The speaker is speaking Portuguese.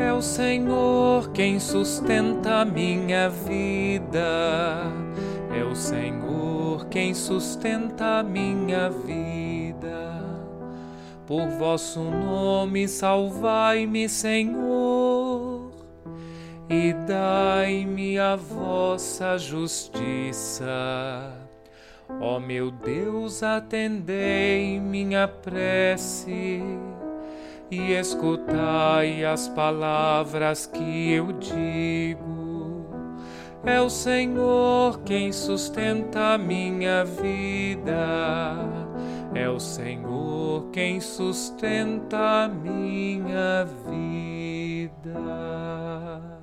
É o Senhor quem sustenta a minha vida. É o Senhor quem sustenta a minha vida. Por vosso nome salvai-me, Senhor, e dai-me a vossa justiça. Ó meu Deus, atendei minha prece e escutai as palavras que eu digo. É o Senhor quem sustenta a minha vida. É o Senhor quem sustenta a minha vida.